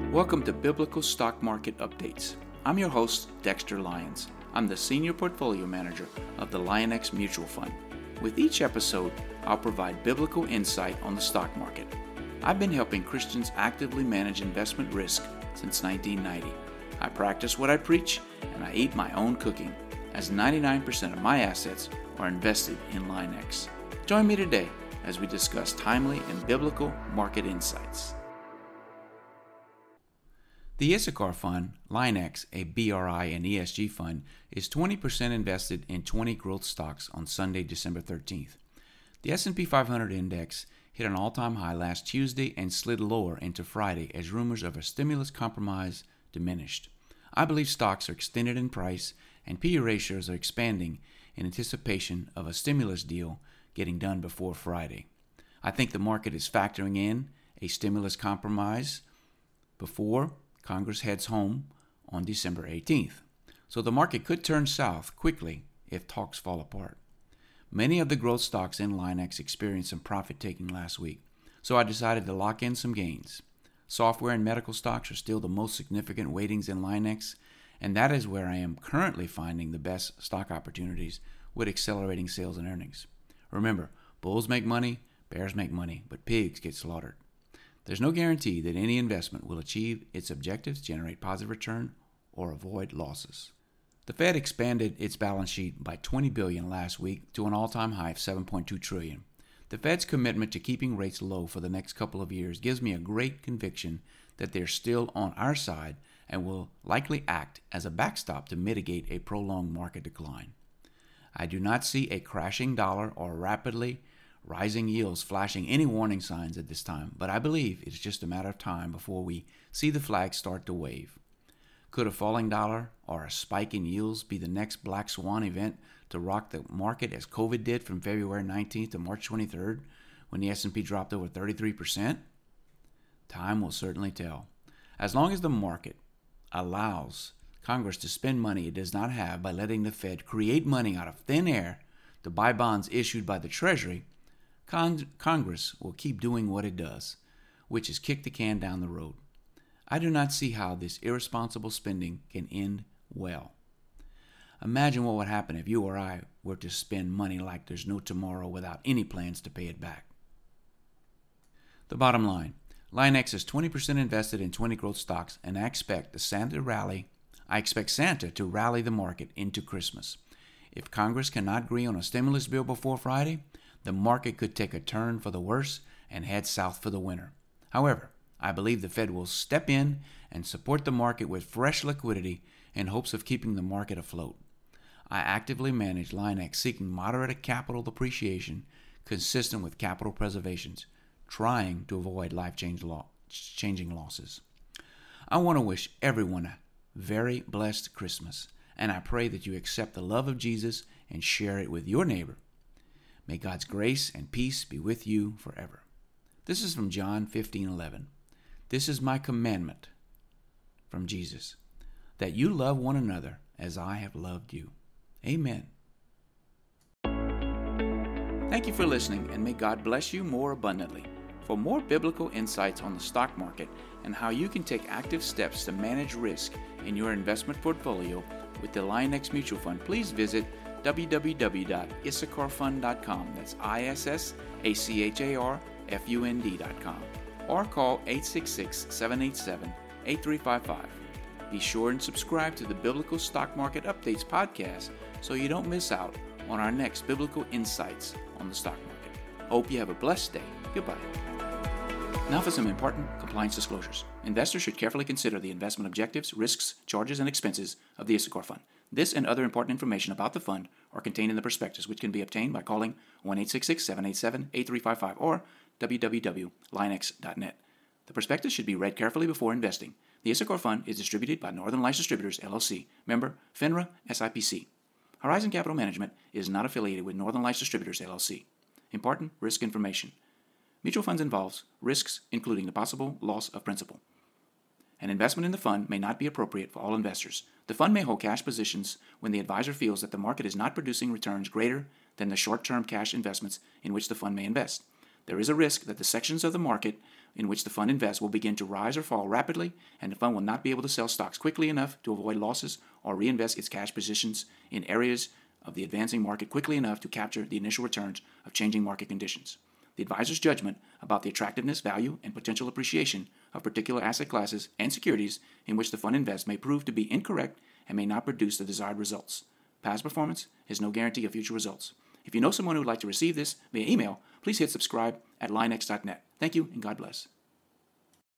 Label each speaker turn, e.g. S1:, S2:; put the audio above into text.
S1: Welcome to Biblical Stock Market Updates. I'm your host, Dexter Lyons. I'm the Senior Portfolio Manager of the LionX Mutual Fund. With each episode, I'll provide biblical insight on the stock market. I've been helping Christians actively manage investment risk since 1990. I practice what I preach, and I eat my own cooking, as 99% of my assets are invested in LionX. Join me today as we discuss timely and biblical market insights. The Issachar Fund, LionX, a BRI and ESG fund, is 20% invested in 20 growth stocks on Sunday, December 13th. The S&P 500 index hit an all-time high last Tuesday and slid lower into Friday as rumors of a stimulus compromise diminished. I believe stocks are extended in price and PE ratios are expanding in anticipation of a stimulus deal getting done before Friday. I think the market is factoring in a stimulus compromise before Congress heads home on December 18th. So the market could turn south quickly if talks fall apart. Many of the growth stocks in LionX experienced some profit taking last week, so I decided to lock in some gains. Software and medical stocks are still the most significant weightings in LionX, and that is where I am currently finding the best stock opportunities with accelerating sales and earnings. Remember, bulls make money, bears make money, but pigs get slaughtered. There's no guarantee that any investment will achieve its objectives, generate positive return, or avoid losses. The Fed expanded its balance sheet by $20 billion last week to an all-time high of $7.2 trillion. The Fed's commitment to keeping rates low for the next couple of years gives me a great conviction that they're still on our side and will likely act as a backstop to mitigate a prolonged market decline. I do not see a crashing dollar or rapidly rising yields flashing any warning signs at this time, but I believe it's just a matter of time before we see the flag start to wave. Could a falling dollar or a spike in yields be the next black swan event to rock the market as COVID did from February 19th to March 23rd when the S&P dropped over 33%? Time will certainly tell. As long as the market allows Congress to spend money it does not have by letting the Fed create money out of thin air to buy bonds issued by the Treasury, Congress will keep doing what it does, which is kick the can down the road. I do not see how this irresponsible spending can end well. Imagine what would happen if you or I were to spend money like there's no tomorrow without any plans to pay it back. The bottom line, LionX is 20% invested in 20 growth stocks, and I expect Santa to rally the market into Christmas. If Congress cannot agree on a stimulus bill before Friday, the market could take a turn for the worse and head south for the winter. However, I believe the Fed will step in and support the market with fresh liquidity in hopes of keeping the market afloat. I actively manage LionX seeking moderate capital appreciation consistent with capital preservation, trying to avoid life-changing losses. I want to wish everyone a very blessed Christmas, and I pray that you accept the love of Jesus and share it with your neighbor. May God's grace and peace be with you forever. This is from John 15:11. This is my commandment from Jesus, that you love one another as I have loved you. Amen. Thank you for listening, and may God bless you more abundantly. For more biblical insights on the stock market and how you can take active steps to manage risk in your investment portfolio with the LionX Mutual Fund, please visit www.issacharfund.com. That's ISSACHARFUND.com. Or call 866-787-8355. Be sure and subscribe to the Biblical Stock Market Updates podcast so you don't miss out on our next biblical insights on the stock market. Hope you have a blessed day. Goodbye. Now for some important compliance disclosures. Investors should carefully consider the investment objectives, risks, charges, and expenses of the Issachar Fund. This and other important information about the fund are contained in the prospectus, which can be obtained by calling 1-866-787-8355 or www.lionx.net. The prospectus should be read carefully before investing. The Issachar Fund is distributed by Northern Lights Distributors, LLC, member FINRA SIPC. Horizon Capital Management is not affiliated with Northern Lights Distributors, LLC. Important risk information. Mutual funds involves risks including the possible loss of principal. An investment in the fund may not be appropriate for all investors. The fund may hold cash positions when the advisor feels that the market is not producing returns greater than the short-term cash investments in which the fund may invest. There is a risk that the sections of the market in which the fund invests will begin to rise or fall rapidly, and the fund will not be able to sell stocks quickly enough to avoid losses or reinvest its cash positions in areas of the advancing market quickly enough to capture the initial returns of changing market conditions. The advisor's judgment about the attractiveness, value, and potential appreciation of particular asset classes and securities in which the fund invests may prove to be incorrect and may not produce the desired results. Past performance is no guarantee of future results. If you know someone who would like to receive this via email, please hit subscribe at linex.net. Thank you, and God bless.